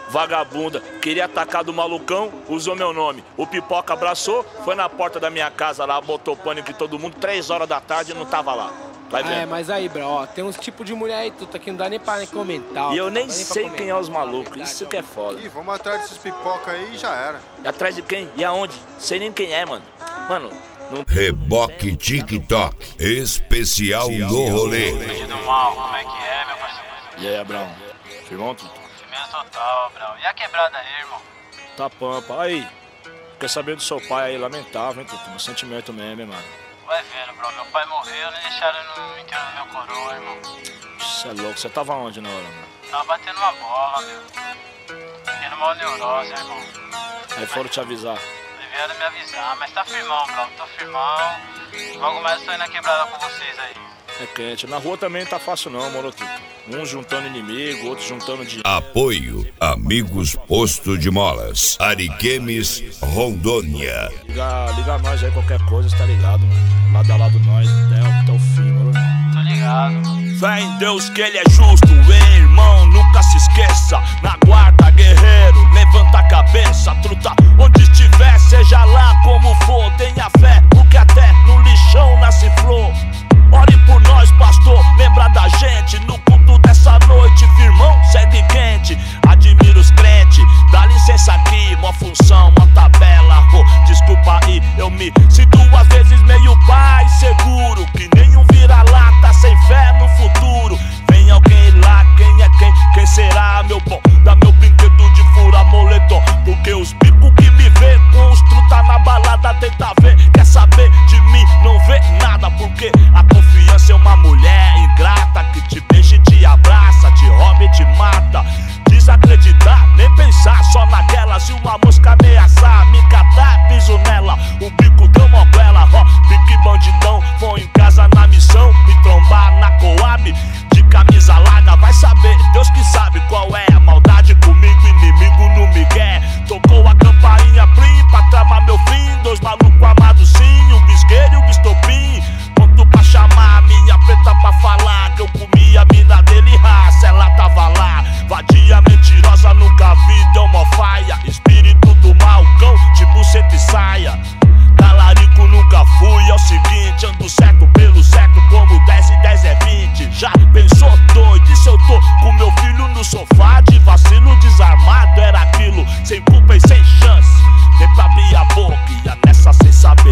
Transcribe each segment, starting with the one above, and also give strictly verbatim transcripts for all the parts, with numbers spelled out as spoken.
vagabunda. Queria atacar do malucão, usou meu nome. O Pipoca abraçou, foi na porta da minha casa lá, botou pânico em todo mundo, três horas da tarde e não tava lá. Vai vendo. É, mas aí, bro, ó, tem uns tipos de mulher aí, tudo aqui não dá nem pra nem comentar. E eu nem sei quem é os malucos, isso que é foda. Ih, vamos atrás desses pipoca aí e já era. E atrás de quem? E aonde? Sei nem quem é, mano. Mano, não... Reboque TikTok, especial no rolê. Bandido mal, como é que é, meu parceiro? E aí, Abrão? Firmão, tudo? Firmeza total, Abrão. E a quebrada aí, irmão? Tá pampa. Aí, quer saber do seu pai aí, lamentável, hein, Tutu? Um sentimento mesmo, hein, mano. Vai vendo, bro. Meu pai morreu, nem deixaram no enterro do meu coroa, irmão. Você é louco. Você tava onde na hora, mano? Tava batendo uma bola, meu. Fiquei numa neurose, irmão. Aí foram te avisar. Vieram me avisar, mas tá firmão, bro. Tô firmão. Logo mais eu tô indo na quebrada com vocês aí. É quente. Na rua também não tá fácil não, moro, Tutu. Uns juntando inimigo, outros juntando dinheiro. Apoio Amigos Posto de Molas, Ariquemes, Rondônia. Liga, liga nós aí, qualquer coisa, tá ligado, mano? Lado a lado nós, até, até o fim, mano. Tô ligado. Fé em Deus que ele é justo, ei, irmão, nunca se esqueça. Na guarda, guerreiro, levanta a cabeça, truta. Onde estiver, seja lá como for, tenha fé, porque até no lixão nasce flor. Ore por nós, pastor, lembra da gente no culto dessa noite, firmão, segue quente. Admiro os crentes, dá licença aqui, uma função, uma tabela. Pô, desculpa aí, eu me sinto às vezes meio pai seguro, que nenhum vira-lata sem fé no futuro. Vem alguém lá, quem é quem? Quem será, meu bom? Dá meu brinquedo de fura moletom, porque os bicos que me vê com os truta na balada tenta ver. Quer saber de mim? Não vê nada, porque a confiança é uma mulher ingrata que te beija e te abraça, te rouba e te mata. Desacreditar, nem pensar só naquela. Se uma mosca ameaçar, me catar, piso nela. O bico deu moguela, ó, pique bandidão. Vou em casa na missão, me trombar na Coab. De camisa larga, vai saber, Deus que sabe qual é a maldade comigo, inimigo no migué. Tocou a campainha plim pra tramar meu fim. Dois malucos amados sim, o bisqueiro e o bistopim. Pronto pra chamar a minha preta pra falar que eu comi a mina dele, raça, ela tava lá. Vadia mentirosa, nunca vi, deu mó faia. Espírito do mal, cão, de buceta e saia. Talarico nunca fui, é o seguinte, ando certo pelo certo, como dez e dez é vinte. Já pensou doido, e se eu tô com meu filho no sofá, de vacilo desarmado, era aquilo, sem culpa e sem chance. Nem pra abrir a boca, ia nessa sem saber.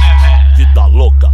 Vida louca.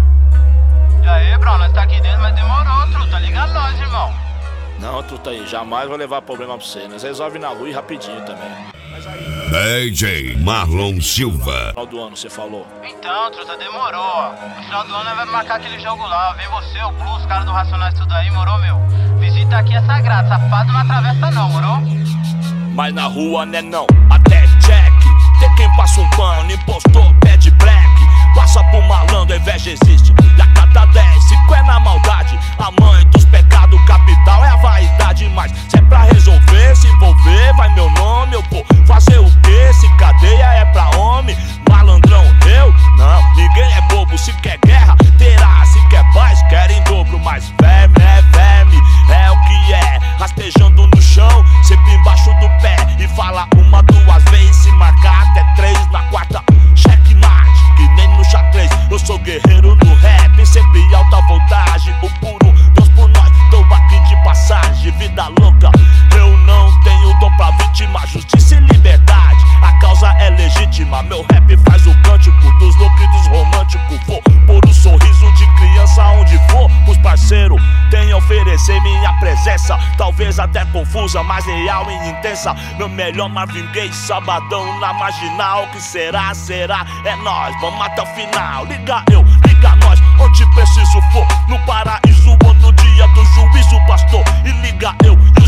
E aí, bro, nós tá aqui dentro, mas demorou, truta. Liga nós, irmão. Não, truta aí, jamais vou levar problema pra você. Nós resolve na rua e rapidinho também. Mas aí... D J Marlon Silva. No final do ano, você falou. Então, truta, demorou, ó. No final do ano nós vamos marcar aquele jogo lá. Vem você, o Blue, os caras do Racionais, tudo aí, morou, meu? Visita aqui é sagrado, safado não atravessa não, morou? Mas na rua, né não, até check. Tem quem passa um pano, impostor, pede black. Passa por malandro, a inveja existe. E a cada dez, cinco é na maldade. A mãe dos pecados capital é a vaidade. Mas se é pra resolver, se envolver, vai meu nome. Eu vou fazer o quê? Se cadeia é pra homem. Malandrão, eu? Não, ninguém é bobo. Se quer guerra, terá. Se quer paz, quer em dobro. Mas verme é verme, é o que é. Rastejando no chão, sempre embaixo do pé. E fala uma, duas vezes, se marcar até três. Na quarta, checkmate, que nem no xadrez. Eu sou guerreiro no rap, sempre alta voltagem. O puro, Deus por nós, tô aqui de passagem. Vida louca, eu não tenho dom pra vítima. Justiça e liberdade, a causa é legítima. Meu rap faz o cântico dos loucos e dos românticos. Vou pôr o sorriso de criança onde for. Os parceiros têm a oferecer minha presença. Talvez até confusa, mas real e intensa. Meu melhor Marvin Gaye, sabadão na marginal. Que será, será, é nós, vamos até o final. Liga eu, liga nós, onde preciso for. No paraíso ou no dia do juízo, pastor. E liga eu,